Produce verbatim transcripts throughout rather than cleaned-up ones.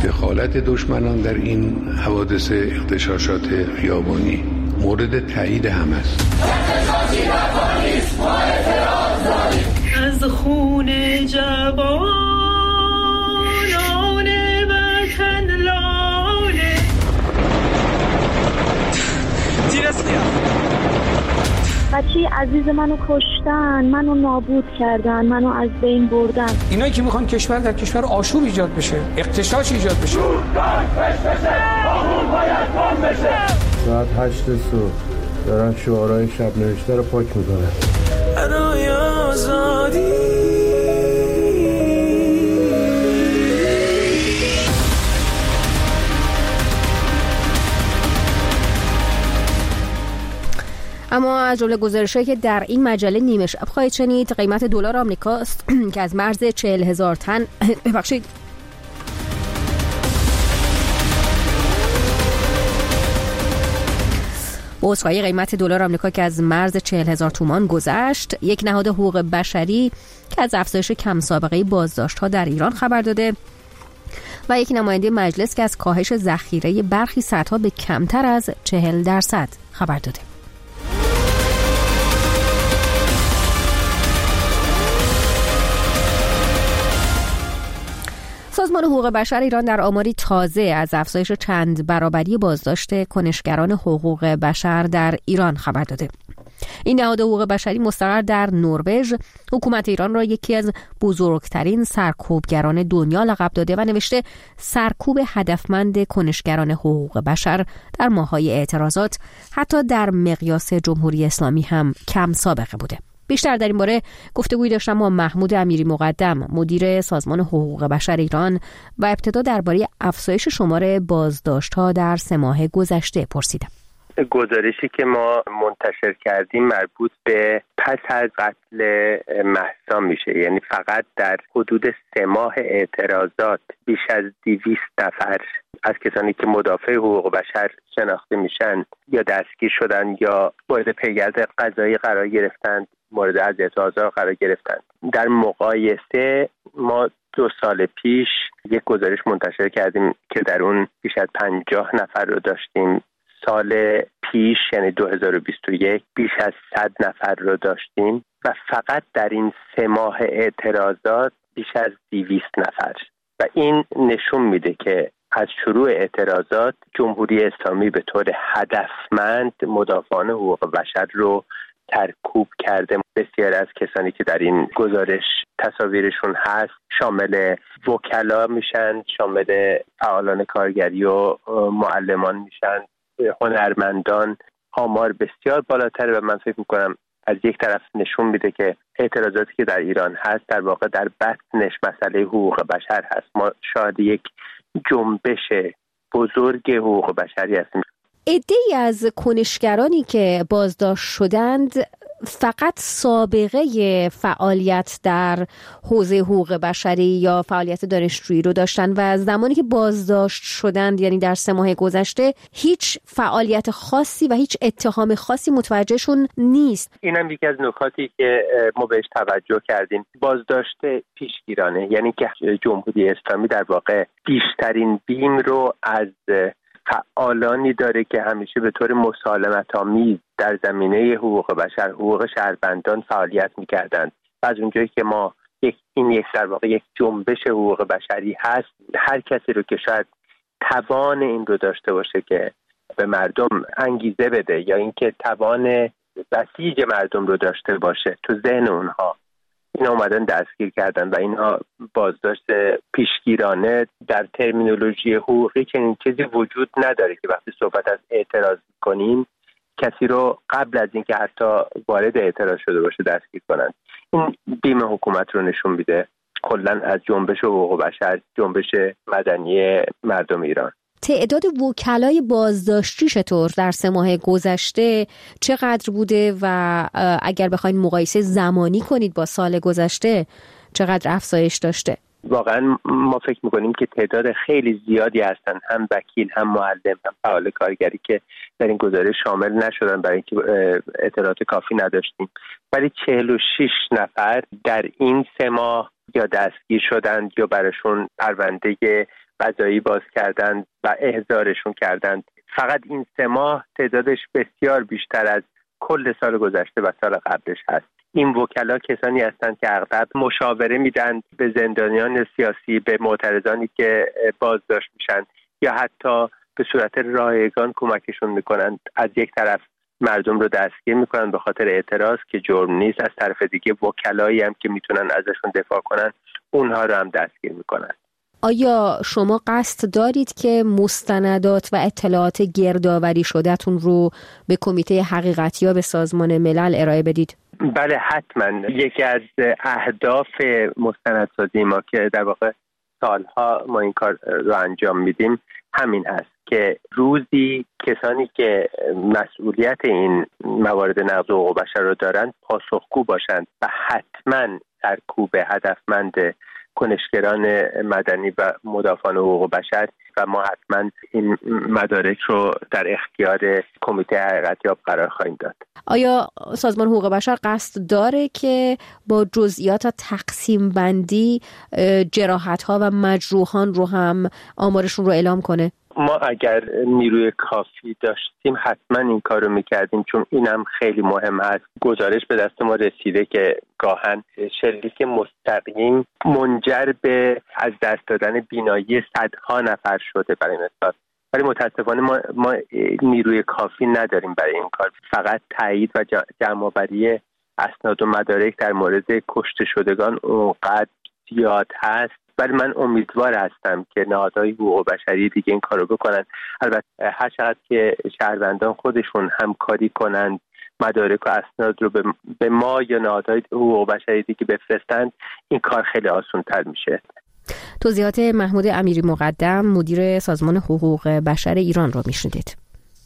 دخالت دشمنان در این حوادث اغتشاشات خیابانی مورد تایید هم است. از خون جوانان وطن لاله بچه عزیز منو کشتن، منو نابود کردن، منو از بین بردن. اینایی که میخوان کشور در کشور آشوب ایجاد بشه، اغتشاش ایجاد بشه. ساعت هشت صبح دارن شعارهای شب نوشته رو پاک میکنن. برای آزادی اما از جمله گزارش‌هایی که در این مجله نیمه شب خواهید شنید، قیمت دلار آمریکاست که از مرز چهل هزار تن ببخشید بازخواهی قیمت دلار آمریکا که از مرز چهل هزار تومان گذشت. یک نهاد حقوق بشری که از افزایش کم سابقه بازداشت‌ها در ایران خبر داده و یک نماینده مجلس که از کاهش ذخیره برخی سدها به کمتر از چهل درصد خبر داده. سازمان حقوق بشر ایران در آماری تازه از افزایش چند برابری بازداشت کنشگران حقوق بشر در ایران خبر داده. این نهاد حقوق بشری مستقر در نروژ حکومت ایران را یکی از بزرگترین سرکوبگران دنیا لقب داده و نوشته سرکوب هدفمند کنشگران حقوق بشر در ماه‌های اعتراضات حتی در مقیاس جمهوری اسلامی هم کم سابقه بوده. بیشتر در این باره گفتگویی داشتم با محمود امیری مقدم، مدیر سازمان حقوق بشر ایران، و ابتدا درباره افزایش شمار بازداشت‌ها در سه ماه گذشته پرسیدم. گزارشی که ما منتشر کردیم مربوط به پس از قتل مهسا میشه، یعنی فقط در حدود سه ماه اعتراضات بیش از دویست نفر از کسانی که مدافع حقوق بشر شناخته میشن یا دستگیر شدن یا مورد پیگرد قضایی قرار گرفتند، مورد اذیت و آزار قرار گرفتند. در مقایسه ما دو سال پیش یک گزارش منتشر کردیم که در اون بیش از پنجاه نفر رو داشتیم. سال پیش یعنی دو هزار و بیست و یک بیش از صد نفر رو داشتیم و فقط در این سه ماه اعتراضات بیش از دویست نفر، و این نشون میده که از شروع اعتراضات جمهوری اسلامی به طور هدفمند مدافعان حقوق بشر رو سرکوب کرده. بسیار از کسانی که در این گزارش تصاویرشون هست شامل وکلا میشن، شامل فعالان کارگری و معلمان میشن، هنرمندان. آمار بسیار بالاتر و من فکر میکنم از یک طرف نشون میده که اعتراضاتی که در ایران هست در واقع در بطنش مسئله حقوق بشر هست. ما شاهد یک جنبش بزرگ حقوق بشری هستیم. عده‌ای از کنشگرانی که بازداشت شدند فقط سابقه فعالیت در حوزه حقوق بشری یا فعالیت دانشجویی رو داشتن و زمانی که بازداشت شدند، یعنی در سه ماه گذشته، هیچ فعالیت خاصی و هیچ اتهام خاصی متوجهشون نیست. اینم یکی از نکاتی که ما بهش توجه کردیم. بازداشت پیشگیرانه، یعنی که جمهوری اسلامی در واقع بیشترین بیم رو از فعالانی داره که همیشه به طور مسالمت‌آمیز در زمینه حقوق بشر، حقوق شهروندان فعالیت می‌کردند. و از اونجایی که ما یک این یک در واقع یک جنبش حقوق بشری هست، هر کسی رو که شاید توان این رو داشته باشه که به مردم انگیزه بده یا اینکه توان بسیج مردم رو داشته باشه تو ذهن اونها، اینا اومدن دستگیر کردن و اینها بازداشت پیشگیرانه. در ترمینولوژی حقوقی چنین چیزی وجود نداره که وقتی صحبت از اعتراض کنیم کسی رو قبل از اینکه حتی وارد اعتراض شده باشه دستگیر کنن. این بیم حکومت رو نشون میده کلاً از جنبش حقوق بشر، جنبش مدنی مردم ایران. تعداد وکلای بازداشتی چطور در سه ماه گذشته چقدر بوده و اگر بخواید مقایسه زمانی کنید با سال گذشته چقدر افزایش داشته؟ واقعا ما فکر میکنیم که تعداد خیلی زیادی هستن، هم وکیل، هم معلم، هم فعال کارگری که در این گزارش شامل نشدن برای اینکه اطلاعات کافی نداشتیم، ولی چهل و شش نفر در این سه ماه یا دستگیر شدند یا براشون پرونده فضایی باز کردند و احضارشون کردند. فقط این سه ماه تعدادش بسیار بیشتر از کل سال گذشته و سال قبلش هست. این وکلا کسانی هستند که اغلب مشاوره میدن به زندانیان سیاسی، به معترضانی که بازداشت میشن، یا حتی به صورت رایگان کمکشون میکنند. از یک طرف مردم رو دستگیر میکنن به خاطر اعتراض که جرم نیست، از طرف دیگه وکلایی هم که میتونن ازشون دفاع کنن اونها رو هم دستگیر میکنن. آیا شما قصد دارید که مستندات و اطلاعات گردآوری شده‌تون رو به کمیته حقیقتیاب سازمان ملل ارائه بدید؟ بله حتما. یکی از اهداف مستندسازی ما که در واقع سالها ما این کار رو انجام میدیم همین هست که روزی کسانی که مسئولیت این موارد نقض حقوق بشر رو دارن پاسخگو باشند و حتما سرکوب هدفمند کنشگران مدنی و مدافعان حقوق بشر و ما حتما این مدارک رو در اختیار کمیته حقیقتیاب قرار خواهیم داد. آیا سازمان حقوق بشر قصد داره که با جزئیات تقسیم بندی جراحت‌ها و مجروحان رو هم آمارشون رو اعلام کنه؟ ما اگر نیروی کافی داشتیم حتما این کار رو میکردیم، چون اینم خیلی مهم هست. گزارش به دست ما رسیده که گاهن شلیک مستقیم منجر به از دست دادن بینایی صدها نفر شده برای مثال. ولی متاسفانه ما, ما نیروی کافی نداریم برای این کار. فقط تایید و جمع‌آوری اسناد و مدارک در مورد کشته شدگان اونقدر زیاد هست، ولی من امیدوار هستم که نهادهای حقوق بشری دیگه این کارو بکنن. البته هر چقدر که شهروندان خودشون همکاری کنند، مدارک و اسناد رو به ما یا نهادهای حقوق بشری دیگه بفرستند، این کار خیلی آسان‌تر میشه. توضیحات محمود امیری مقدم، مدیر سازمان حقوق بشر ایران رو میشنیدید.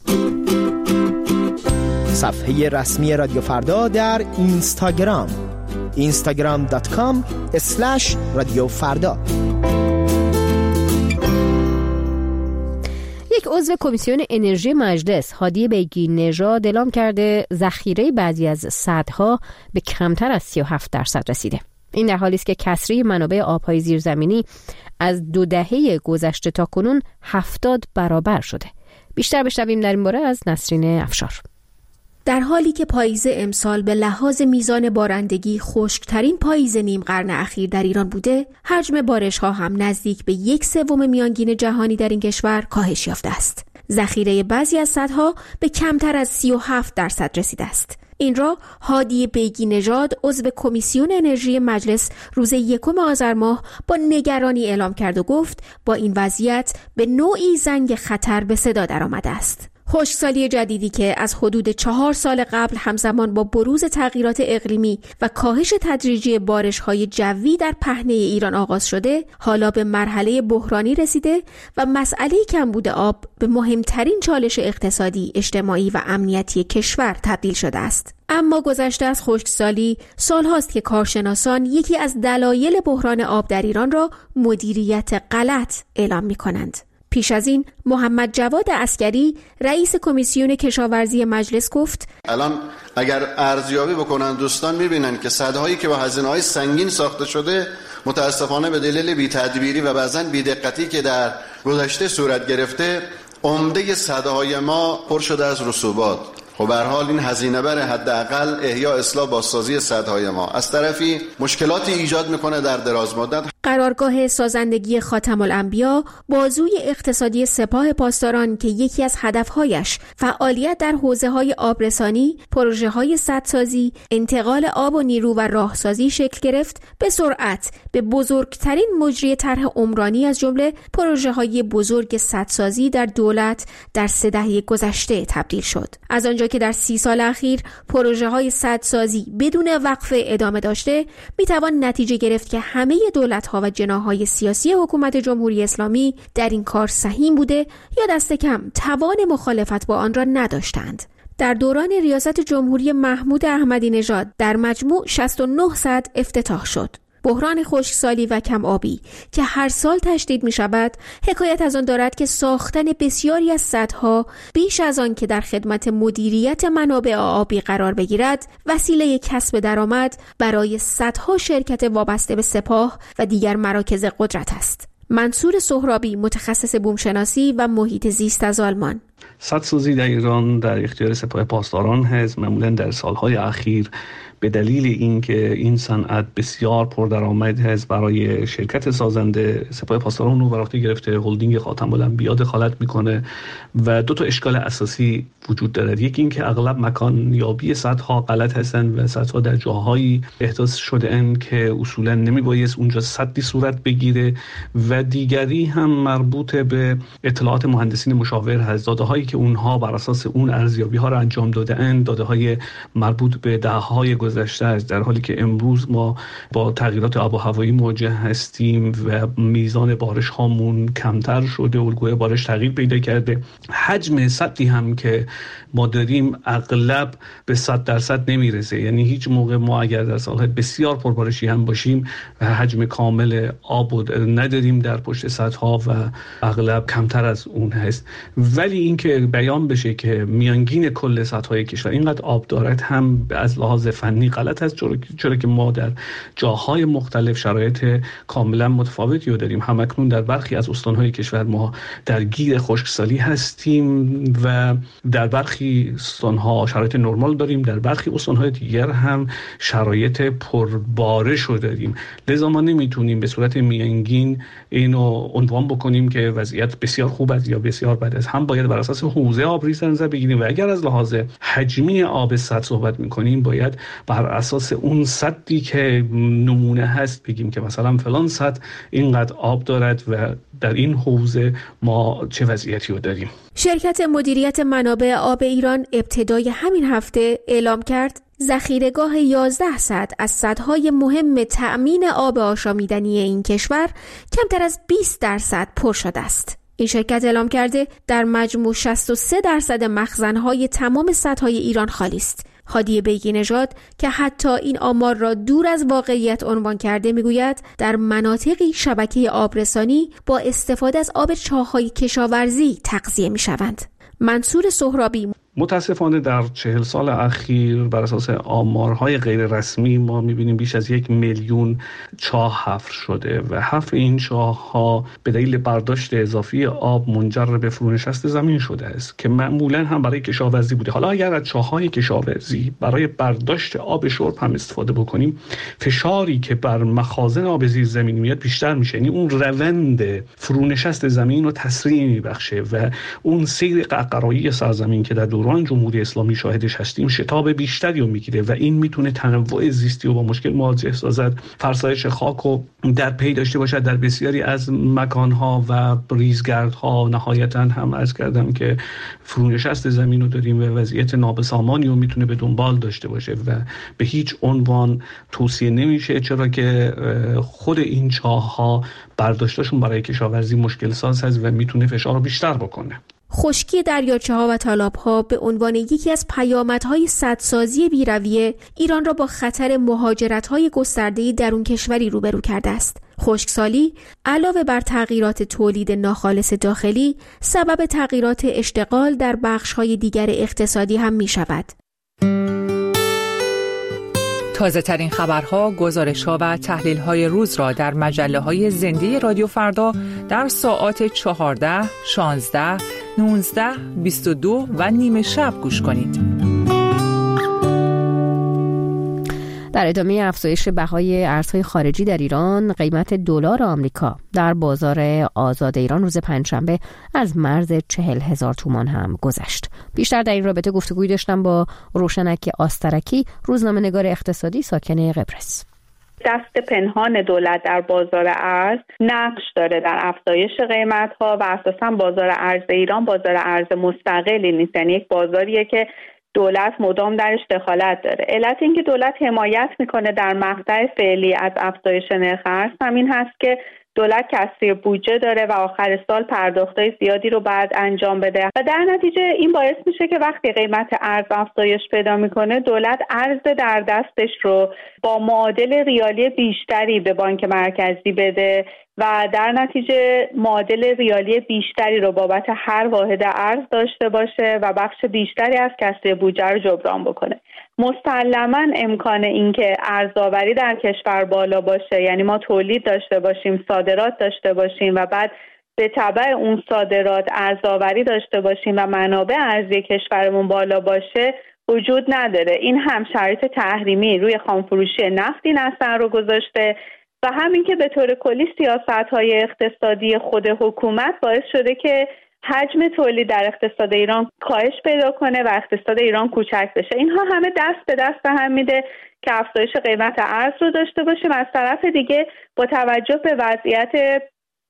صفحه رسمی رادیو فردا در اینستاگرام اینستاگرام دات کام اسلش رادیو فردا. یک عضو کمیسیون انرژی مجلس، هادی بیگی نژاد، اعلام کرده ذخیره بعضی از سدها به کمتر از سی و هفت درصد رسیده. این در حالی است که کسری منابع آبهای زیرزمینی از دو دهه گذشته تا کنون هفتاد برابر شده. بیشتر بشنویم در این باره از نسرین افشار. در حالی که پاییز امسال به لحاظ میزان بارندگی خشکترین پاییز نیم قرن اخیر در ایران بوده، حجم بارش‌ها هم نزدیک به یک سوم میانگین جهانی در این کشور کاهش یافته است. ذخیره بعضی از سدها به کمتر از سی و هفت درصد رسیده است. این را هادی بیگی نژاد، عضو کمیسیون انرژی مجلس، روز یکم آذر ماه با نگرانی اعلام کرد و گفت با این وضعیت به نوعی زنگ خطر به صدا درآمده است. خشکسالی جدیدی که از حدود چهار سال قبل همزمان با بروز تغییرات اقلیمی و کاهش تدریجی بارش‌های جوی در پهنه ایران آغاز شده، حالا به مرحله بحرانی رسیده و مسئله کمبود آب به مهمترین چالش اقتصادی، اجتماعی و امنیتی کشور تبدیل شده است. اما گذشته از خشکسالی، سال‌هاست که کارشناسان یکی از دلایل بحران آب در ایران را مدیریت غلط اعلام می‌کنند. پیش از این محمد جواد عسکری، رئیس کمیسیون کشاورزی مجلس، گفت الان اگر ارزیابی بکنن دوستان میبینن که سدهایی که با هزینه‌های سنگین ساخته شده متاسفانه به دلیل بی‌تدبیری و بعضاً بی‌دقتی که در گذشته صورت گرفته، عمده سدهای ما پر شده از رسوبات. خب به هر حال این هزینه بر حداقل احیا اصلاح بازسازی سدهای ما از طرفی مشکلاتی ایجاد میکنه در دراز مدت. قرارگاه سازندگی خاتم الانبیا، بازوی اقتصادی سپاه پاسداران که یکی از هدفهایش فعالیت در حوزه‌های آبرسانی، پروژه‌های سدسازی، انتقال آب و نیرو و راهسازی شکل گرفت، به سرعت به بزرگترین مجری طرح عمرانی از جمله پروژه‌های بزرگ سدسازی در دولت در سه دهه گذشته تبدیل شد. از آنجا که در سی سال اخیر پروژه‌های سدسازی بدون وقفه ادامه داشته، میتوان نتیجه گرفت که همه دولت‌ها و جناح‌های سیاسی حکومت جمهوری اسلامی در این کار سهیم بوده یا دست کم توان مخالفت با آن را نداشتند. در دوران ریاست جمهوری محمود احمدی نژاد در مجموع شصت و نه سد افتتاح شد. بحران خشکسالی و کم آبی که هر سال تشدید می شود، حکایت از آن دارد که ساختن بسیاری از سدها بیش از آن که در خدمت مدیریت منابع آبی قرار بگیرد، وسیله کسب درآمد برای صدها شرکت وابسته به سپاه و دیگر مراکز قدرت است. منصور سهرابی متخصص بومشناسی و محیط زیست از آلمان: سدسازی در ایران در اختیار سپاه پاسداران هست. معمولا در سالهای اخیر به دلیل اینکه این صنعت بسیار پردرآمد هست برای شرکت سازنده، سپاه پاسداران رو بر عهده گرفته، هلدینگ خاتم الانبیا دخالت میکنه و دو تا اشکال اساسی وجود دارد. یکی اینکه اغلب مکان یابی سدها غلط هستند و سدها در جاهایی احداث شده اند که اصولا نمیبایست اونجا سدی صورت بگیره، و دیگری هم مربوط به اطلاعات مهندسین مشاور هست. داده هایی که اونها بر اساس اون ارزیابی ها رو انجام داده اند داده های مربوط به دههای گذشته است، در حالی که امروز ما با تغییرات آب و هوایی مواجه هستیم و میزان بارش هامون کمتر شده، الگوی بارش تغییر پیدا کرده. حجم سدی هم که ما داریم اغلب به صد درصد نمیرسه، یعنی هیچ موقع ما اگر در سالهای بسیار پربارشی هم باشیم و حجم کامل آب نداریم در پشت سدها و اغلب کمتر از اون هست. ولی اینکه بیان بشه که میانگین کل سدهای کشور اینقدر آب دارد هم از لحاظ فنی غلط است، چرا که ما در جاهای مختلف شرایط کاملا متفاوتی رو داریم. همکنون در برخی از استانهای کشور ما در گیر خشکسالی هستیم و در برخی استانها شرایط نرمال داریم، در برخی استانهای دیگر هم شرایط پربارش رو داریم. لذا ما نمیتونیم به صورت میانگین اینو عنوان بکنیم که وضعیت بسیار خوب است یا بسیار بد است. هم باید بر اساس حوزه آبریز در نظر بگیریم و اگر از لحاظ حجمی آب سد صحبت میکنیم باید بر اساس اون سدی که نمونه هست بگیم که مثلا فلان سد اینقدر آب دارد و در این حوزه ما چه وضعیتی رو داریم. شرکت مدیریت منابع آب ایران ابتدای همین هفته اعلام کرد ذخیره‌گاه یازده سد از سدهای مهم تأمین آب آشامیدنی این کشور کمتر از بیست درصد پر شده است. این شرکت اعلام کرده در مجموع شصت و سه درصد مخزن‌های تمام سدهای ایران خالی است. هادی بیگی نژاد که حتی این آمار را دور از واقعیت عنوان کرده میگوید در مناطقی شبکه آبرسانی با استفاده از آب چاه‌های کشاورزی تغذیه می‌شوند. منصور سهرابی: متاسفانه در چهل سال اخیر بر اساس آمارهای غیر رسمی ما میبینیم بیش از یک میلیون چاه حفر شده و حفر این چاه ها به دلیل برداشت اضافی آب منجر به فرونشست زمین شده است که معمولا هم برای کشاورزی بوده. حالا اگر از چاه های کشاورزی برای برداشت آب شرب هم استفاده بکنیم، فشاری که بر مخازن آب زیر زمین میاد بیشتر میشه، یعنی اون روند فرونشست زمین رو تسریع میبخشه و اون سیر قهقرایی سرزمین که در دوران جمهوری اسلامی شاهدش هستیم شتاب بیشتری رو میگیره و این میتونه تنوع زیستی رو با مشکل مواجه سازد، فرسایش خاک رو در پی داشته باشد در بسیاری از مکانها و ریزگردها. نهایتاً هم عرض کردم که فرونشست زمین رو داریم و وضعیت نابسامانی رو میتونه به دنبال داشته باشه و به هیچ عنوان توصیه نمیشه، چرا که خود این چاه‌ها برداشتشون برای کشاورزی مشکل ساز هست و میتونه فشار رو بیشتر بکنه. خشکی دریاچه‌ها و تالاب‌ها به عنوان یکی از پیامدهای سدسازی بی‌رویه ایران را با خطر مهاجرت‌های گسترده درون کشوری روبرو کرده است. خشکسالی علاوه بر تغییرات تولید ناخالص داخلی سبب تغییرات اشتغال در بخش‌های دیگر اقتصادی هم می‌شود. تازه ترین خبرها، گزارش‌ها و تحلیل‌های روز را در مجله‌های زنده رادیو فردا در ساعات چهارده، شانزده، نوزده، بیست و دو و نیمه شب گوش کنید. در ادامه افزایش بهای ارزهای خارجی در ایران، قیمت دلار آمریکا در بازار آزاد ایران روز پنجشنبه از مرز چهل هزار تومان هم گذشت. بیشتر در این رابطه گفتگوی داشتم با روشنک آسترکی، روزنامه‌نگار اقتصادی ساکن قبرس. دست پنهان دولت در بازار ارز نقش داره در افزایش قیمت‌ها و اساساً بازار ارز ایران بازار ارز مستقلی نیست، یعنی یک بازاریه که دولت مدام درش دخالت داره. علت اینکه دولت حمایت میکنه در مقطع فعلی از افزایش نرخ ارز همین هست که دولت کسری بودجه داره و آخر سال پرداختای زیادی رو بعد انجام بده و در نتیجه این باعث میشه که وقتی قیمت ارز افزایش پیدا میکنه دولت ارز در دستش رو با معادل ریالی بیشتری به بانک مرکزی بده و در نتیجه معادل ریالی بیشتری رو بابت هر واحد ارز داشته باشه و بخش بیشتری از کسری بودجه رو جبران بکنه. مسلماً امکان اینکه ارزآوری در کشور بالا باشه، یعنی ما تولید داشته باشیم، صادرات داشته باشیم و بعد به تبع اون صادرات ارزآوری داشته باشیم و منابع ارزی کشورمون بالا باشه وجود نداره. این هم شرایط تحریمی روی خامفروشی نفت این اثر رو گذاشته و همین که به طور کلی سیاست‌های اقتصادی خود حکومت باعث شده که حجم تولید در اقتصاد ایران کاهش پیدا کنه و اقتصاد ایران کوچک بشه. اینها همه دست به دست هم میده که افزایش قیمت ارز رو داشته باشیم. از طرف دیگه با توجه به وضعیت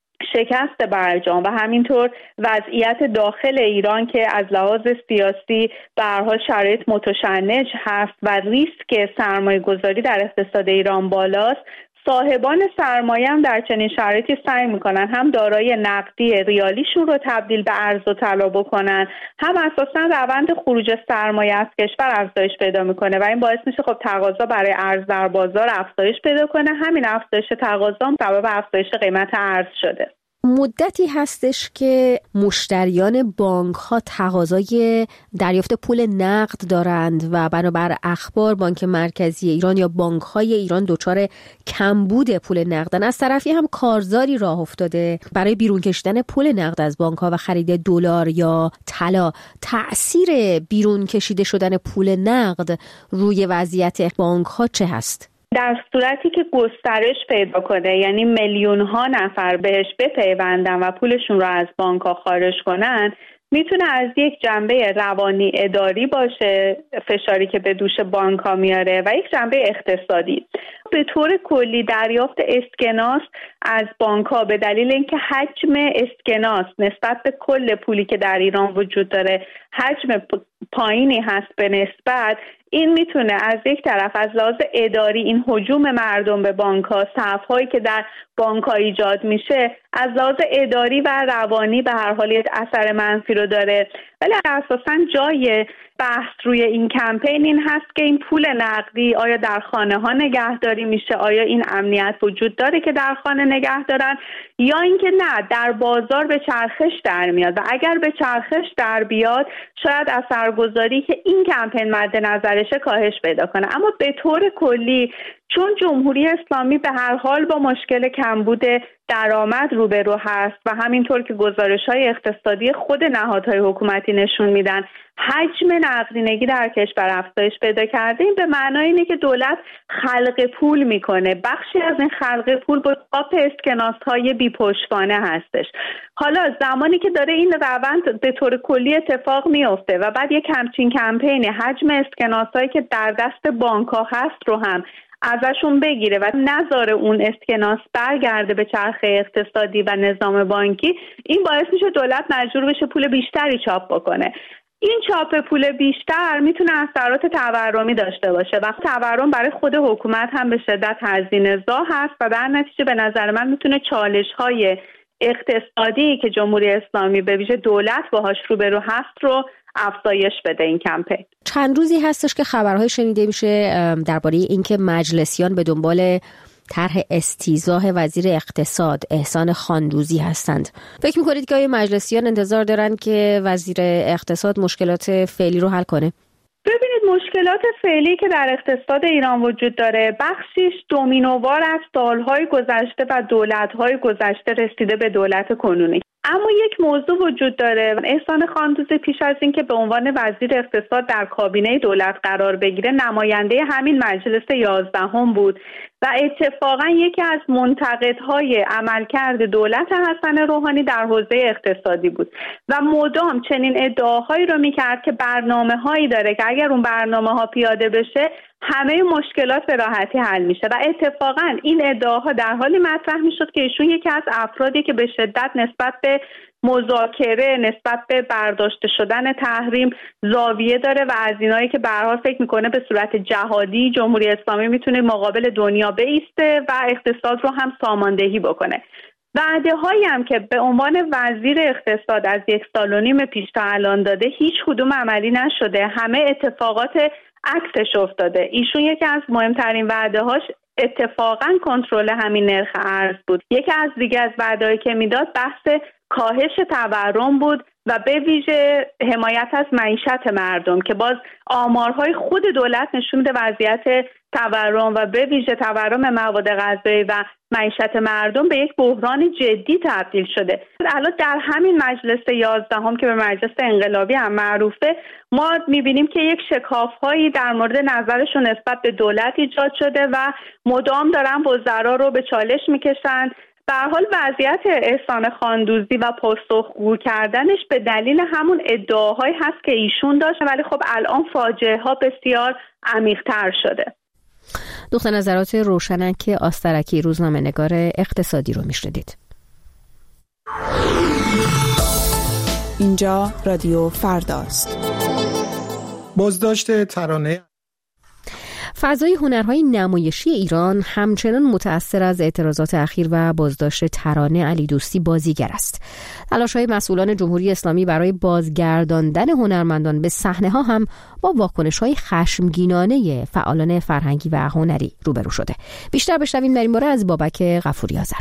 شکست برجام و همینطور وضعیت داخل ایران که از لحاظ سیاسی به هر حال شرایط متشنج هست و ریسک سرمایه گذاری در اقتصاد ایران بالاست، صاحبان سرمایه هم در چنین شرایطی سعی میکنن هم دارایی نقدی ریالیشون رو تبدیل به ارز و طلا بکنن، هم اساسا روند خروج سرمایه از کشور افزایش پیدا میکنه و این باعث میشه خب تقاضا برای ارز در بازار افزایش پیدا کنه. همین افزایش تقاضا هم سبب افزایش قیمت ارز شده. مدتی هستش که مشتریان بانک ها تقاضای دریافت پول نقد دارند و بنابر اخبار بانک مرکزی ایران یا بانک های ایران دچار کمبود پول نقدن. از طرفی هم کارزاری راه افتاده برای بیرون کشیدن پول نقد از بانک ها و خرید دلار یا طلا. تأثیر بیرون کشیده شدن پول نقد روی وضعیت بانک ها چه هست؟ در صورتی که گسترش پیدا کنه، یعنی میلیون ها نفر بهش بپیوندن و پولشون رو از بانک ها خارج کنن، میتونه از یک جنبه روانی اداری باشه، فشاری که به دوش بانک ها میاره، و یک جنبه اقتصادی. به طور کلی دریافت اسکناس از بانک ها به دلیل اینکه حجم اسکناس نسبت به کل پولی که در ایران وجود داره حجم پایینی هست به نسبت، این میتونه از یک طرف از لحاظ اداری این هجوم مردم به بانک ها، صف‌هایی که در بانک ها ایجاد میشه، از لحاظ اداری و روانی به هر حال اثر منفی رو داره. ولی اساساً جای بحث روی این کمپین این هست که این پول نقدی آیا در خانه ها نگهداری میشه، آیا این امنیت وجود داره که در خانه نگه دارن، یا اینکه نه در بازار به چرخش در میاد و اگر به چرخش در بیاد شاید اثرگذاری که این کمپین مد نظرشه کاهش پیدا کنه. اما به طور کلی چون جمهوری اسلامی به هر حال با مشکل کمبود درآمد روبرو هست و همینطور که گزارش‌های اقتصادی خود نهادهای حکومتی نشون میدن حجم نقدینگی در کشور افزایش پیدا کرده، این به معنای اینه که دولت خلق پول میکنه. بخشی از این خلق پول با قاپ اسکناس‌های بی‌پشتوانه هستش. حالا زمانی که داره این روند به طور کلی اتفاق میفته و بعد یک همچین کمپین حجم اسکناس‌هایی که در دست بانک‌ها هست رو هم ازشون بگیره و نذاره اون اسکناس برگرده به چرخه اقتصادی و نظام بانکی، این باعث میشه دولت مجبور بشه پول بیشتری چاپ بکنه. این چاپ پول بیشتر میتونه اثرات تورمی داشته باشه و تورم برای خود حکومت هم به شدت هزینه‌زا هست و در نتیجه به نظر من میتونه چالش‌های اقتصادی که جمهوری اسلامی به ویژه دولت باهاش روبرو هست رو افزایش بده این کمپین. چند روزی هستش که خبرهای شنیده میشه درباره اینکه مجلسیان به دنبال طرح استیضاح وزیر اقتصاد احسان خاندوزی هستند. فکر میکنید که آیا مجلسیان انتظار دارن که وزیر اقتصاد مشکلات فعلی رو حل کنه؟ ببینید مشکلات فعلی که در اقتصاد ایران وجود داره بخشیش دومینووار از سالهای گذشته و دولت‌های گذشته رسیده به دولت کنونی. اما یک موضوع وجود داره. احسان خاندوزی پیش از اینکه به عنوان وزیر اقتصاد در کابینه دولت قرار بگیره نماینده همین مجلس یازدهم بود و اتفاقا یکی از منتقدهای عملکرد دولت حسن روحانی در حوزه اقتصادی بود و مدام چنین ادعاهایی رو میکرد که برنامه‌هایی داره که اگر اون برنامه‌ها پیاده بشه همه مشکلات به راحتی حل میشه و اتفاقا این ادعاها در حالی مطرح میشد که ایشون یکی از افرادی که به شدت نسبت به مذاکره، نسبت به برداشته شدن تحریم زاویه داره و از اینایی که به هر حال فکر میکنه به صورت جهادی جمهوری اسلامی میتونه مقابل دنیا بایسته و اقتصاد رو هم ساماندهی بکنه. وعده هایی هم که به عنوان وزیر اقتصاد از یک سال و نیم پیش تا الان داده هیچ کدوم عملی نشده، همه اتفاقات عکسش افتاده. ایشون یکی از مهمترین وعده هاش اتفاقا کنترل همین نرخ ارز بود. یکی از دیگه از وعده‌ای که میداد بحث کاهش تورم بود و به ویژه حمایت از معیشت مردم که باز آمارهای خود دولت نشون میده وضعیت تورم و به ویژه تورم مواد غذایی و معیشت مردم به یک بحران جدی تبدیل شده. الان در همین مجلس یازدهم که به مجلس انقلابی هم معروفه، ما میبینیم که یک شکاف‌هایی در مورد نظرشون نسبت به دولت ایجاد شده و مدام دارن وزرا رو به چالش میکشن. به هر حال وضعیت احسان خاندوزی و پاسخگو کردنش به دلیل همون ادعاهایی هست که ایشون داشت، ولی خب الان فاجعه ها بسیار عمیق‌تر شده. دکتر نظرات روشنک آسترکی، روزنامه‌نگار اقتصادی رو میشنیدید. اینجا رادیو فرداست. بازداشت ترانه. فضای هنرهای نمایشی ایران همچنان متأثر از اعتراضات اخیر و بازداشت ترانه علی دوستی بازیگر است. تلاش‌های مسئولان جمهوری اسلامی برای بازگرداندن هنرمندان به صحنه‌ها هم با واکنش‌های خشمگینانه فعالان فرهنگی و هنری روبرو شده. بیشتر بشنویم در این باره از بابک غفوری آذر.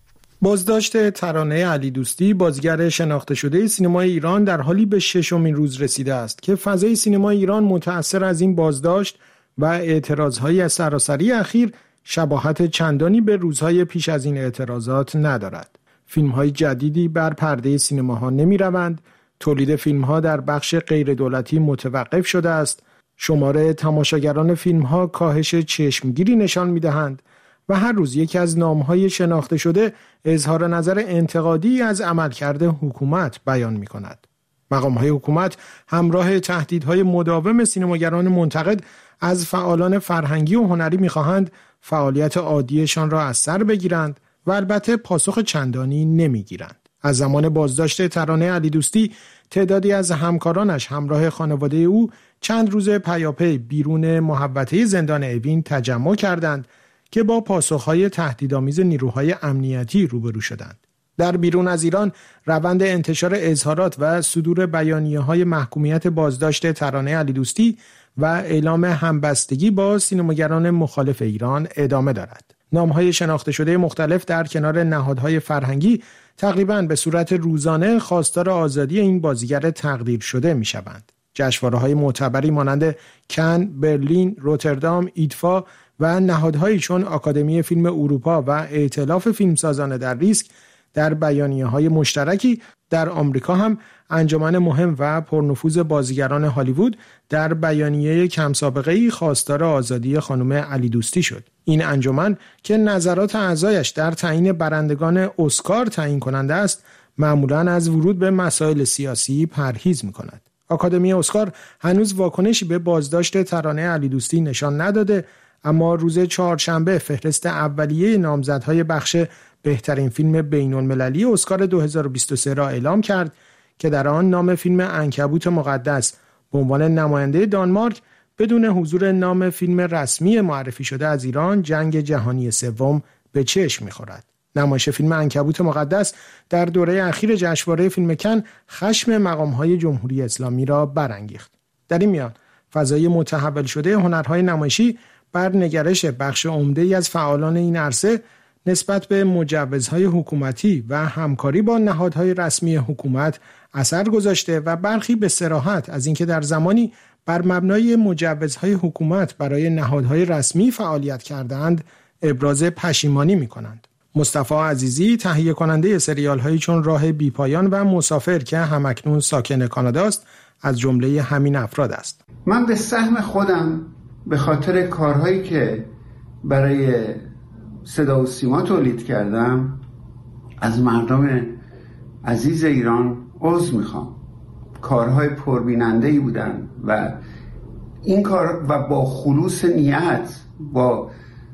بازداشت ترانه علی دوستی، بازیگر شناخته شده سینمای ایران، در حالی به ششمین روز رسیده است که فضای سینمای ایران متأثر از این بازداشت و اعتراضهای سراسری اخیر شباهت چندانی به روزهای پیش از این اعتراضات ندارد. فیلم‌های جدیدی بر پرده سینماها نمی‌روند، تولید فیلم‌ها در بخش غیر دولتی متوقف شده است، شمار تماشاگران فیلم‌ها کاهش چشمگیری نشان می‌دهند و هر روز یکی از نام‌های شناخته شده اظهار نظر انتقادی از عملکرد حکومت بیان می‌کند. مقام‌های حکومت همراه تهدیدهای مداوم سینماگران منتقد از فعالان فرهنگی و هنری می‌خواهند فعالیت عادیشان را از سر بگیرند و البته پاسخ چندانی نمی‌گیرند. از زمان بازداشت ترانه علی دوستی، تعدادی از همکارانش همراه خانواده او چند روز پیاپی بیرون محوطه زندان اوین تجمع کردند که با پاسخ‌های تهدیدآمیز نیروهای امنیتی روبرو شدند. در بیرون از ایران، روند انتشار اظهارات و صدور بیانیه‌های محکومیت بازداشت ترانه علی دوستی و اعلام همبستگی با سینماگران مخالف ایران ادامه دارد. نام‌های شناخته شده مختلف در کنار نهادهای فرهنگی تقریباً به صورت روزانه خواستار آزادی این بازیگر تقدیر شده می‌شوند. جشنواره‌های معتبری مانند کن، برلین، روتردام، ایدفا و نهادهایی چون آکادمی فیلم اروپا و ائتلاف فیلمسازان در ریسک در بیانیه‌های مشترکی در آمریکا هم انجمن مهم و پرنفوذ بازیگران هالیوود در بیانیه کم سابقه‌ای خواستار آزادی خانم علی دوستی شد. این انجمن که نظرات اعضایش در تعیین برندگان اسکار تعیین کننده است، معمولاً از ورود به مسائل سیاسی پرهیز می‌کند. آکادمی اسکار هنوز واکنشی به بازداشت ترانه علی دوستی نشان نداده، اما روز چهارشنبه فهرست اولیه نامزدهای بخش بهترین فیلم بین‌المللی اسکار دو هزار و بیست و سه را اعلام کرد که در آن نام فیلم عنکبوت مقدس به عنوان نماینده دانمارک بدون حضور نام فیلم رسمی معرفی شده از ایران، جنگ جهانی سوم، به چشم می‌خورد. نمایش فیلم عنکبوت مقدس در دوره اخیر جشنواره فیلم کن خشم مقام‌های جمهوری اسلامی را برانگیخت. در این میان فضای متحول شده هنرهای نمایشی بر نگرش بخش عمده‌ای از فعالان این عرصه نسبت به مجوزهای حکومتی و همکاری با نهادهای رسمی حکومت اثر گذاشته و برخی به صراحت از اینکه در زمانی بر مبنای مجوزهای حکومت برای نهادهای رسمی فعالیت کردند ابراز پشیمانی می‌کنند. مصطفی عزیزی، تهیه کننده سریال‌هایی چون راه بیپایان و مسافر که همکنون ساکن کاناداست، از جمله همین افراد است. من به سهم خودم به خاطر کارهایی که برای صدا و سیما تولید کردم از مردم عزیز ایران عذر میخوام. کارهای پربیننده‌ای بودن و این کار و با خلوص نیت، با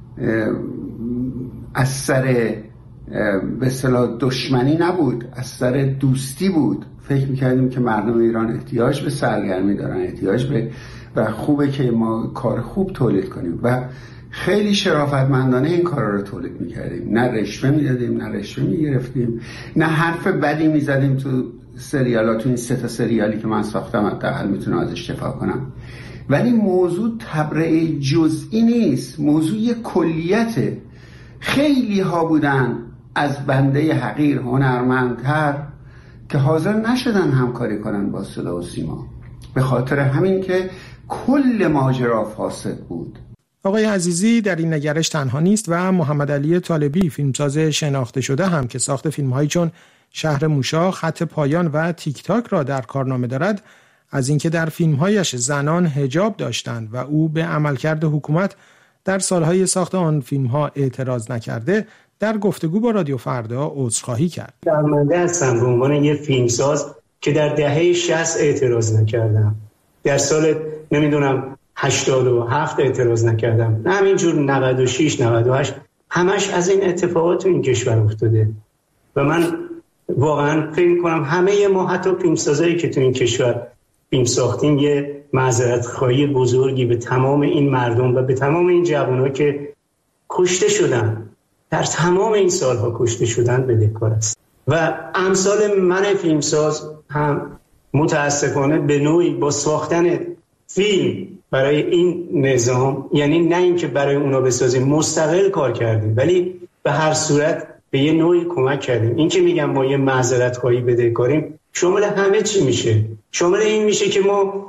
از سر به اصطلاح دشمنی نبود، از سر دوستی بود. فکر میکردیم که مردم ایران احتیاج به سرگرمی دارن، احتیاج به و خوبه که ما کار خوب تولید کنیم و خیلی شرافتمندانه این کارا رو تولید میکردیم. نه رشوه میدادیم، نه رشوه میگرفتیم، نه حرف بدی میزدیم تو سریالا. تو این سه تا سریالی که من ساختم حداقل میتونم ازش دفاع کنم. ولی موضوع تبرئه جزئی نیست، موضوع یک کلیته. خیلی ها بودن از بنده حقیر هنرمندتر که حاضر نشدن همکاری کنن با صدا و سیما، به خاطر همین که کل ماجرا فاسد بود. آقای عزیزی در این نگرش تنها نیست و محمد علی طالبی، فیلمساز شناخته شده هم که ساخت فیلم‌هایی چون شهر موشا، خط پایان و تیک تاک را در کارنامه دارد، از اینکه در فیلم‌هایش زنان حجاب داشتند و او به عملکرد حکومت در سالهای ساخت آن فیلم‌ها اعتراض نکرده، در گفتگو با رادیو فردا عذرخواهی کرد. شرمنده هستم به عنوان یک فیلمساز که در دهه شصت اعتراض نکردم، در سال نمیدونم هشتاد و هفت اعتراض نکردم، همینجور نود و شش نود و هشت همش از این اتفاقات تو این کشور افتاده و من واقعا فکر می‌کنم همه ما، حتی فیلمسازایی که تو این کشور فیلم ساختیم، یه معذرت خواهی بزرگی به تمام این مردم و به تمام این جوان‌ها که کشته شدن، در تمام این سالها کشته شدن بدهکار است. و امثال من فیلمساز هم متاسفانه به نوعی با ساختن فیلم برای این نظام، یعنی نه اینکه برای اونا بسازیم، مستقل کار کردیم، ولی به هر صورت به یه نوعی کمک کردیم. این که میگم ما یه معذرت خواهی بدهکاریم شامل همه چی میشه، شامل این میشه که ما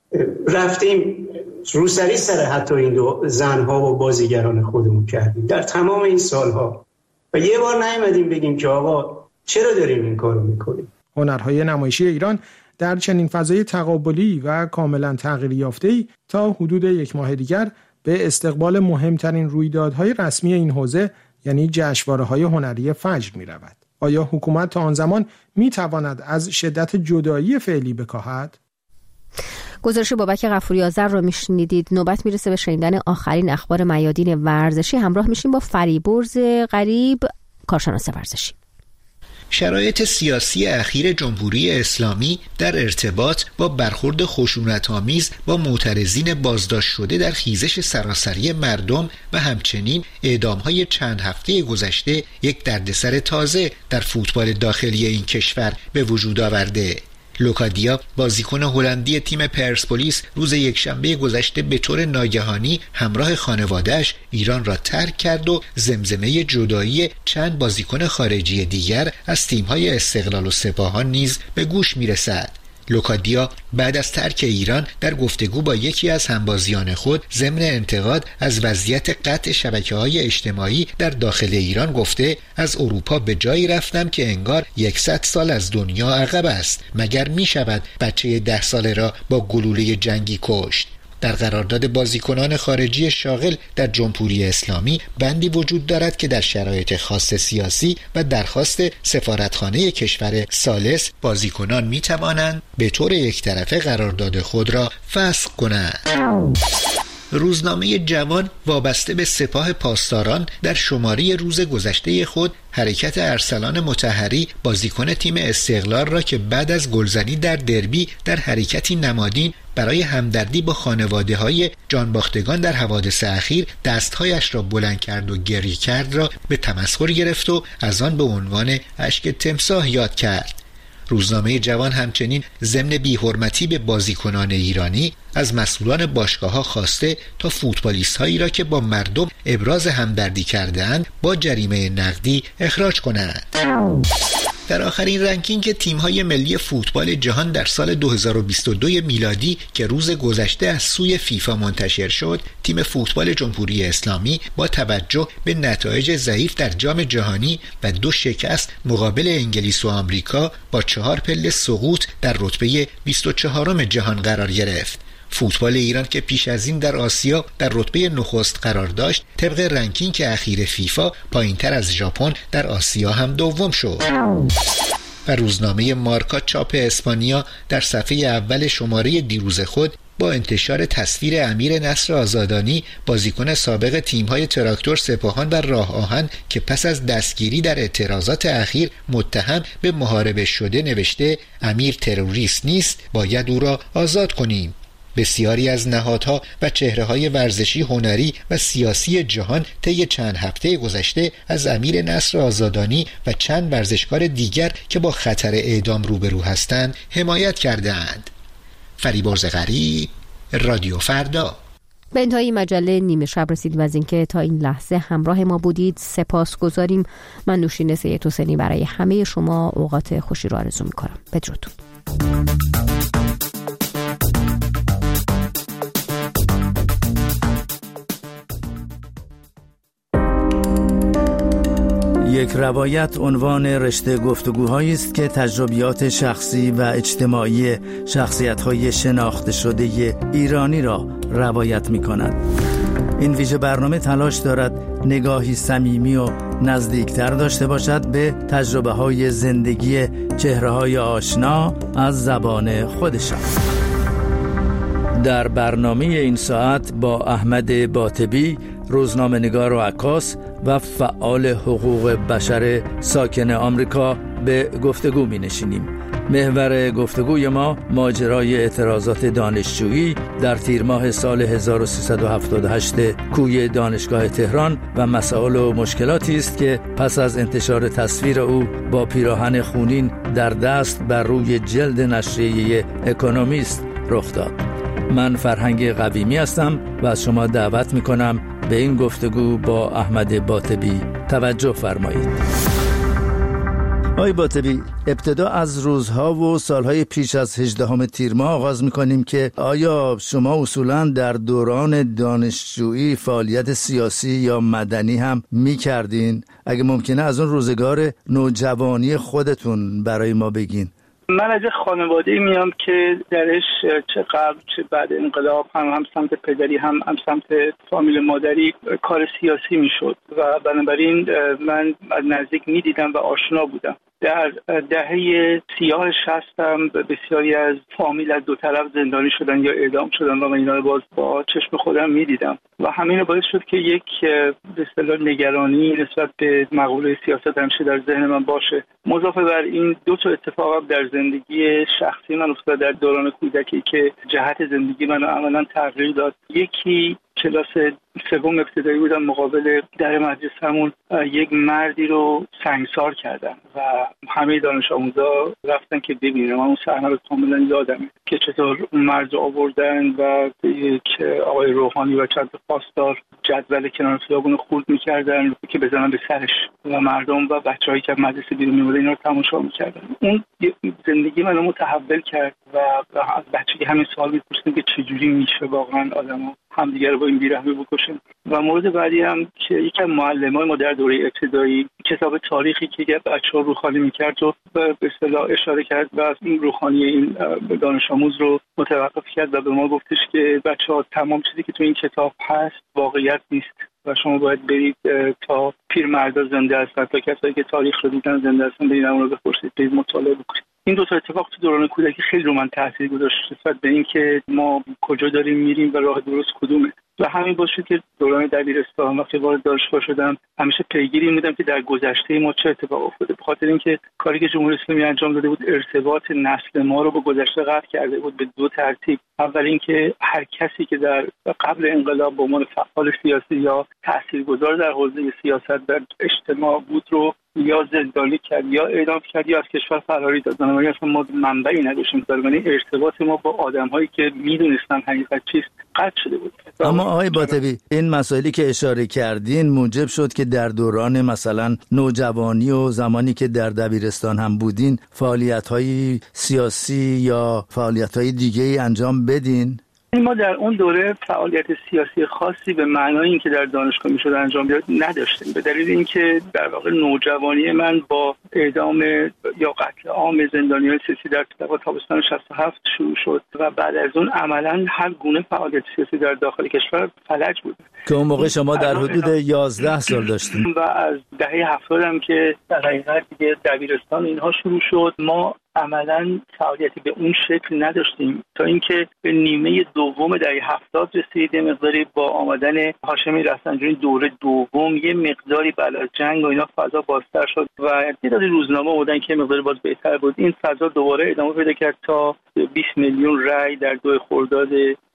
رفتیم روسری سر حتی این دو زنها و بازیگران خودمون کردیم در تمام این سالها و یه بار نیومدیم بگیم که آقا چرا داریم این کارو میکنیم. هنرهای نمایشی ایران در چنین فضای تقابلی و کاملا تغییر یافته‌ای تا حدود یک ماه دیگر به استقبال مهمترین رویدادهای رسمی این حوزه، یعنی جشنواره‌های هنری فجر می‌رود. آیا حکومت تا آن زمان می‌تواند از شدت جدایی فعلی بکاهد؟ گزارش بابک غفوری آذر رو میشنیدید. نوبت میرسه به شنیدن آخرین اخبار میادین ورزشی. همراه میشیم با فریبرز غریب، کارشناس ورزشی. شرایط سیاسی اخیر جمهوری اسلامی در ارتباط با برخورد خشونت‌آمیز با معترضین بازداشت شده در خیزش سراسری مردم و همچنین اعدام‌های چند هفته گذشته یک دردسر تازه در فوتبال داخلی این کشور به وجود آورده. لوکادیا، بازیکن هلندی تیم پرسپولیس، روز یکشنبه گذشته به طور ناگهانی همراه خانواده‌اش ایران را ترک کرد و زمزمه جدایی چند بازیکن خارجی دیگر از تیم‌های استقلال و سپاهان نیز به گوش می‌رسد. لوکادیا بعد از ترک ایران در گفتگو با یکی از همبازیان خود ضمن انتقاد از وضعیت قطع شبکه‌های اجتماعی در داخل ایران گفته: از اروپا به جایی رفتم که انگار یکصد سال از دنیا عقب است. مگر می شود بچه ده ساله را با گلوله جنگی کشت؟ در قرارداد بازیکنان خارجی شاغل در جمهوری اسلامی بندی وجود دارد که در شرایط خاص سیاسی و درخواست سفارتخانه کشور ثالث بازیکنان می توانند به طور یک طرفه قرارداد خود را فسخ کنند. روزنامه جوان وابسته به سپاه پاسداران در شماره روز گذشته خود حرکت ارسلان مطهری، بازیکن تیم استقلال را که بعد از گلزنی در دربی در حرکتی نمادین برای همدردی با خانواده‌های جانباختگان در حوادث اخیر دستهایش را بلند کرد و گریه کرد را به تمسخر گرفت و از آن به عنوان اشک تمساح یاد کرد. روزنامه جوان همچنین ضمن بی‌حرمتی به بازیکنان ایرانی از مسئولان باشگاه‌ها خواسته تا فوتبالیست‌هایی را که با مردم ابراز همدردی کرده‌اند با جریمه نقدی اخراج کنند. در آخرین رنکینگ تیم‌های ملی فوتبال جهان در سال دو هزار و بیست و دو میلادی که روز گذشته از سوی فیفا منتشر شد، تیم فوتبال جمهوری اسلامی با توجه به نتایج ضعیف در جام جهانی و دو شکست مقابل انگلیس و آمریکا با چهار پله سقوط در رتبه بیست و چهارم جهان قرار گرفت. فوتبال ایران که پیش از این در آسیا در رتبه نخست قرار داشت، طبق رنکینگ اخیر فیفا پایینتر از ژاپن در آسیا هم دوم شد. و روزنامه مارکا چاپ اسپانیا در صفحه اول شماره دیروز خود با انتشار تصویر امیر نصر آزادانی، بازیکن سابق تیم‌های تراکتور، سپاهان و راه آهن که پس از دستگیری در اعتراضات اخیر متهم به محاربه شده، نوشته: امیر تروریست نیست، باید او را آزاد کنیم. بسیاری از نهادها و چهره‌های ورزشی، هنری و سیاسی جهان طی چند هفته گذشته از امیر نصر آزادانی و چند ورزشکار دیگر که با خطر اعدام روبرو هستند حمایت کردند. فریبرز غریب، رادیو فردا. به انتهای مجله نیمه شب رسیدیم. از اینکه تا این لحظه همراه ما بودید سپاس گذاریم. من نوشین سید حسینی برای همه شما اوقات خوشی رو آرزو میکنم. بدرود. یک روایت عنوان رشته گفتگوهایی است که تجربیات شخصی و اجتماعی شخصیت‌های شناخته شده ایرانی را روایت می‌کند. این ویژه برنامه تلاش دارد نگاهی صمیمی و نزدیکتر داشته باشد به تجربه‌های زندگی چهره‌های آشنا از زبان خودشان. در برنامه این ساعت با احمد باطبی، روزنامه‌نگار و عکاس و فعال حقوق بشر ساکن آمریکا به گفتگو می‌نشینیم. محور گفتگوی ما ماجرای اعتراضات دانشجویی در تیر ماه سال هزار و سیصد و هفتاد و هشت کوی دانشگاه تهران و مسائل و مشکلاتی است که پس از انتشار تصویر او با پیراهن خونین در دست بر روی جلد نشریه اکونومیست رخ داد. من فرهنگ قویمی هستم و از شما دعوت می‌کنم به این گفتگو با احمد باطبی توجه فرمایید. آقای باطبی، ابتدا از روزها و سالهای پیش از هجدهم تیر ماه آغاز می‌کنیم که آیا شما اصولاً در دوران دانشجویی فعالیت سیاسی یا مدنی هم می‌کردین؟ اگه ممکنه از اون روزگار نوجوانی خودتون برای ما بگین. من از خانواده‌ای میام که درش چه قبل چه بعد انقلاب هم هم سمت پدری هم هم سمت فامیل مادری کار سیاسی میشد و بنابراین من از نزدیک میدیدم و آشنا بودم. در دهه سیاه شصتم بسیاری از فامیل از دو طرف زندانی شدن یا اعدام شدن و من اینا رو باز با چشم خودم میدیدم و همین رو باعث شد که یک به اصطلاح نگرانی نسبت به مقوله سیاست همیشه در ذهن من باشه. مضافه بر این دو تا اتفاق در زندگی شخصی من افتاد در دوران کودکی که جهت زندگی منو عملاً تغییر داد. یکی کلاس سوم ابتدایی بودم، مقابل در مدرسه‌مون یک مردی رو سنگسار کردن و همه دانش آموزا رفتن که ببینن. من اون صحنه رو کاملا یادمه که چطور اون مرد رو آوردن و یک آقای روحانی و چند تا پاسدار جدول کنار خیابون خورد می‌کردن که بزنن به سرش و مردم و بچه‌هایی که مدرسه بیرون می‌اومدن اینا رو تماشا می‌کردن. اون زندگی منو متحول کرد و از بچگی همین سوال می‌پرسیدم که چجوری میشه واقعا آدم‌ها همدیگه رو با این بیرحمی بکشن. و مورد بعدی هم که یکی از معلمای ما در دوره ابتدایی کتاب تاریخی که بچه‌ها روخانی می‌کرد و به اصطلاح اشاره کرد و از این روخانی این دانش آموز رو متوقف کرد و به ما گفتش که بچه‌ها تمام چیزی که تو این کتاب هست واقعیت نیست و شما باید برید تا پیرمردا زنده هستن، تا کسایی که تاریخ رو دیدن زنده هستن برید اون رو بپرسید، برید مطالعه بکنید. این دو تا اتفاق تو دوران کودکی خیلی رو من تاثیر گذاشت نسبت به این که ما کجا داریم میریم و راه درست کدومه. و همین باشه که دوران دبیرستان وقتی وارد دانشگاه شدم همیشه پیگیری این بودم که در گذشته ما چه اتفاق افتاده، به خاطر اینکه کاری که جمهوری اسلامی انجام داده بود ارتباط نسل ما رو با گذشته قطع کرده بود به دو ترتیب. اول اینکه هر کسی که در قبل انقلاب به عنوان فعال سیاسی یا تاثیرگذار در حوزه سیاست در اجتماع بود رو یا زندانی کرد یا اعدام کرد یا از کشور فراری داد. بنابراین اصلا ما منبعی نداشتیم، بنابراین ارتباط ما با آدم‌هایی که می‌دونستن حقیقت چیست قطع شده بود. اما آقای باطبی، این مسائلی که اشاره کردین موجب شد که در دوران مثلا نوجوانی و زمانی که در دبیرستان هم بودین فعالیت‌های سیاسی یا فعالیت‌های دیگه‌ای انجام بدین؟ ما در اون دوره فعالیت سیاسی خاصی به معنای اینکه در دانشگاه میشد انجام بیاد نداشتیم، به دلیل اینکه در واقع نوجوانی من با اعدام یا قتل عام زندانیان سیاسی در تابستان شصت و هفت شروع شد و بعد از اون عملاً هر گونه فعالیت سیاسی در داخل کشور فلج بود که اون موقع شما در حدود یازده سال داشتین و از دهه هفتاد هم که در حقیقت دیگه دبیرستان اینها شروع شد ما عملاً فعالیتی به اون شکل نداشتیم تا اینکه به نیمه دوم دهه هفتاد رسید. مقداری با آمدن هاشمی رفسنجانی دوره دوم یه مقداری بعد از جنگ و اینا فضا بازتر شد و تعداد روزنامه بودن که مقداری باز بهتر بود. این فضا دوباره ادامه پیدا کرد تا بیست میلیون رای در دو خرداد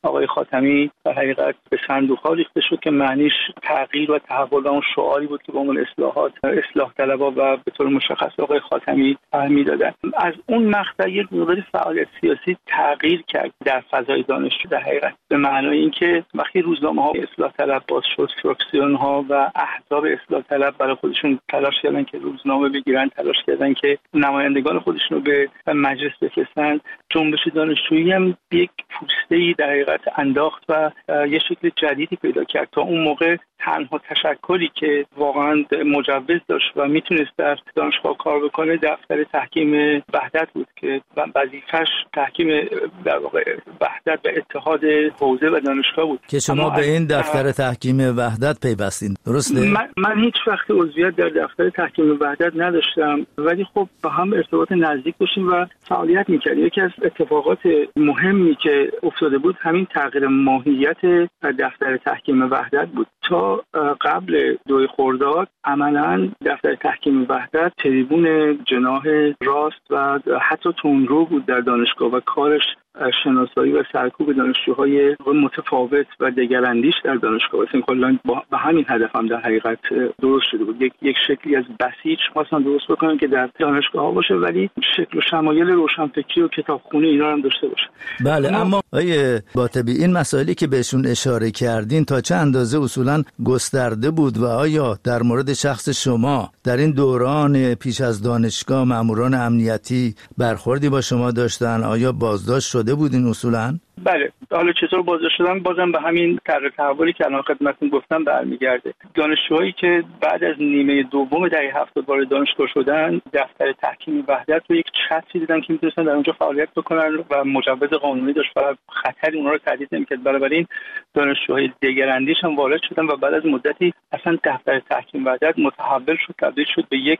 آقای خاتمی در حقیقت به صندوق‌ها ریخته شد که معنیش تغییر و تحول و اون شعاری بود که به عنوان اصلاحات اصلاح طلبها و به طور مشخص آقای خاتمی میدادن. از اون مقطع یک مقدار فعالیت سیاسی تغییر کرد در فضای دانشجو در حقیقت، به معنای اینکه وقتی روزنامه‌ها اصلاح طلب باز شد، فراکسیون‌ها و احزاب اصلاح طلب برای خودشون تلاش کردن که روزنامه بگیرن، تلاش کردن که نمایندگان خودشون رو به مجلس بفرستن. جنبش دانشجویی هم یک پوسته‌ای در حقیقت انداخت و یه شکل جدیدی پیدا کرد. تا اون موقع تنها تشکلی که واقعا مجوز داشت و میتونست در دانشگاه کار بکنه دفتر تحکیم وحدت بود که وظیفه‌اش تحکیم در واقع وحدت و اتحاد حوزه و دانشگاه بود که شما به این دفتر تحکیم وحدت پیوستین، درسته؟ من, من هیچ وقت عضویت در دفتر تحکیم وحدت نداشتم، ولی خب با هم ارتباط نزدیک داشتیم و فعالیت می‌کردیم. یکی از اتفاقات مهمی که افتاده بود همین تغییر ماهیت دفتر تحکیم وحدت بود. تا قبل دو خرداد عملاً دفتر تحکیم وحدت تریبون جناح راست و حتی تندرو بود در دانشگاه و کارش شناسایی و سرکوب دانشجوهای متفاوت و دگراندیش در دانشگاه است. کلاً با همین هدف هم در حقیقت درست شده بود. یک یک شکلی از بسیج خواستن درست بکنن که در دانشگاه ها باشه ولی شکل و شمایل روشنفکری و کتابخونه اینا هم داشته باشه. بله، اما آیه باطبی این مسائلی که بهشون اشاره کردین تا چه اندازه اصولاً گسترده بود و آیا در مورد شخص شما در این دوران پیش از دانشگاه ماموران امنیتی برخوردی با شما داشتن؟ آیا بازداشت شده بودین اصولاً؟ بله، حالا چطور بازداشت شدن بازم به همین طرح تحولی که الان خدمتتون گفتم برمیگرده. دانشجوهایی که بعد از نیمه دوم دهه هفتاد وارد دانشگاه شدن دفتر تحکیم وحدت رو یک چتری دیدن که میتونستن در اونجا فعالیت بکنن و مجوز قانونی داشت و خطری اونها رو تهدید نمی‌کرد. بنابراین دانشجوهای دگراندیش هم وارد شدن و بعد از مدتی اصلا دفتر تحکیم وحدت متحول شد، تبدیل شد به یک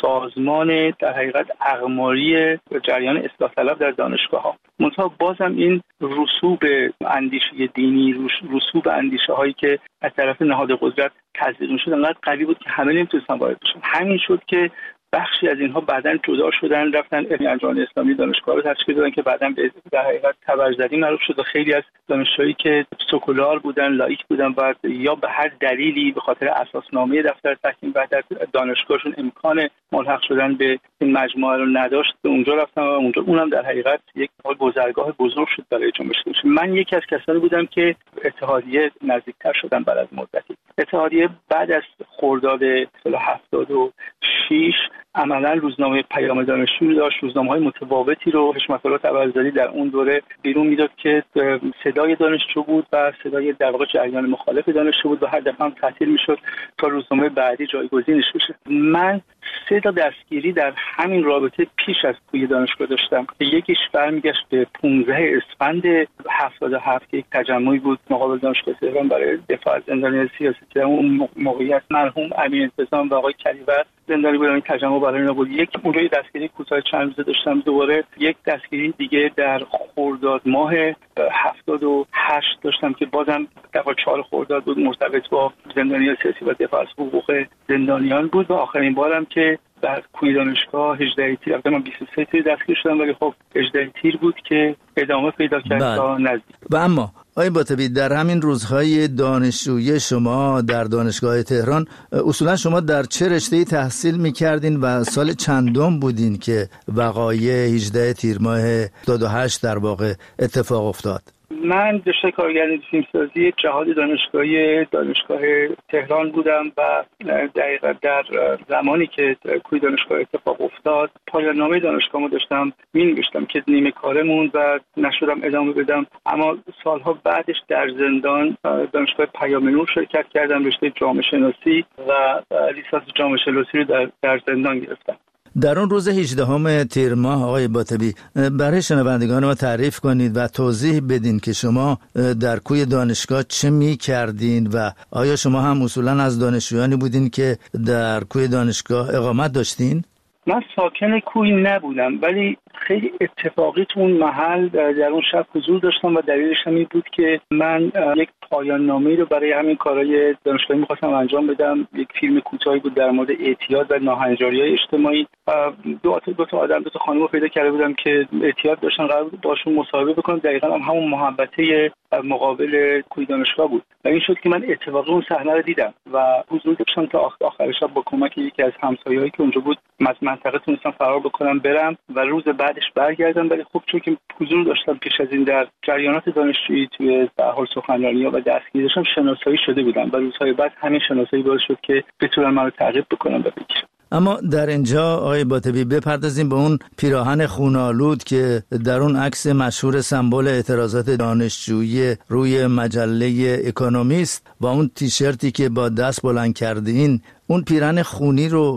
سازمان در حقیقت اقماری جریان اصلاح طلب در دانشگاه‌ها. منتها بازم این رسوب اندیشه دینی، رسوب اندیشه هایی که از طرف نهاد قدرت تزریق می‌شد انقدر قوی بود که همه نمی‌تونستن وارد بشن. همین شد که بخشی از اینها بعداً جدا شدن، رفتن انجمن اسلامی دانشگاه رو تشکیل دادن که بعداً به در حقیقت تبرزدی معروف شد و خیلی از دانشجویی که سکولار بودن، لایک بودن و یا به هر دلیلی به خاطر اساسنامه دفتر تحکیم وحدت دانشگاهشون امکان ملحق شدن به این مجموعه رو نداشت، به اونجا رفتن و اونجا اونم در حقیقت یک گذرگاه بزرگ شد برای جنبش. من یکی از کسانی بودم که اتحادیه نزدیکتر شدن بعد از مدتی. اتحادیه بعد از خرداد سال هفتاد و شش عملا روزنامه پیام دانشجو داشت، روزنامه‌های متفاوتی رو حشمت الله طبرزدی در اون دوره بیرون میداد که صدای دانشجو بود و صدای در واقع جریان مخالف دانشجو بود و هر دفعه هم تعطیل میشد تا روزنامه بعدی جایگزینش بشه. من سه تا دستگیری در همین رابطه پیش از توی دانشگاه داشتم که یکیش برمیگشت به پانزده اسفند هفتاد و هفت که یک تجمعی بود مقابل دانشگاه تهران برای دفاع از زندانیان سیاسی که اون موقعیت مرحوم امین انتظام و آقای کلیور زندانی بودن. این تجمع برای اینا بود. یک اونجای دستگیری کوتاه چند روزه داشتم، دوباره یک دستگیری دیگه در خرداد ماه هفتاد و هشت داشتم که بازم در چهار خرداد بود، مرتبط با زندانیان سیاسی و دفاع از حقوق زندانیان بود و آخرین بارم که در کوی دانشگاه هجده تیر، البته من بیست و سه تیر دستگیر شدم ولی خب هجده تیر بود که ادامه پیدا کرد تا نزدیک. و اما آقای باطبی در همین روزهای دانشجویی شما در دانشگاه تهران اصولا شما در چه رشته‌ای تحصیل می‌کردین و سال چندم بودین که وقایع هجده تیر ماه هفتاد و هشت در واقع اتفاق افتاد؟ من رشته کارگردانی فیلمسازی جهاد دانشگاهی دانشگاه تهران بودم و دقیقاً در زمانی که کوی دانشگاه اتفاق افتاد پایان نامه دانشگاهمو داشتم می‌نوشتم که نیمه کاره موند و نشدم ادامه بدم، اما سالها بعدش در زندان دانشگاه پیام نور شرکت کردم، رشته جامعه شناسی و لیسانس جامعه شناسی رو در, در زندان گرفتم. در اون روز هجدهم تیر ماه آقای باطبی برای شنوندگان ما تعریف کنید و توضیح بدین که شما در کوی دانشگاه چه می کردین و آیا شما هم اصولا از دانشجویانی بودین که در کوی دانشگاه اقامت داشتین؟ من ساکن کوی نبودم ولی خیلی اتفاقی تو اون محل در اون شب حضور داشتم و دلیلش همین بود که من یک پایان نامه‌ای رو برای همین کارهای دانشگاهی می‌خواستم انجام بدم. یک فیلم کوتاهی بود در مورد اعتیاد و ناهنجاری‌های اجتماعی. دو تا دو تا آدم دو تا خانم رو پیدا کرده بودم که اعتیاد داشتن، قرار بود باشون مصاحبه بکنم. دقیقاً هم همون محبته مقابل کوی دانشگاه بود و این شد که من اتفاقا اون صحنه رو دیدم و حضور داشتم تا آخر شب با کمک یکی از همسایه‌هایی که اونجا بود از منطقه تونستم فرار بکنم برم و روز بعدش برگردم. ولی خب چون که حضور داشتم پیش از این در جریانات دانشجویی توی به هر حال سخنرانی‌ها و دستگیری داشتم، شناسایی شده بودم و روزهای بعد همین شناسایی باعث شد که بتونن منو تعقیب بکنم و بگیرن. اما در اینجا آقای باطبی بپردازیم به اون پیراهن خون‌آلود که در اون عکس مشهور سمبل اعتراضات دانشجویی روی مجله اکونومیست با اون تیشرتی که با دست بلند کردین، اون پیراهن خونی رو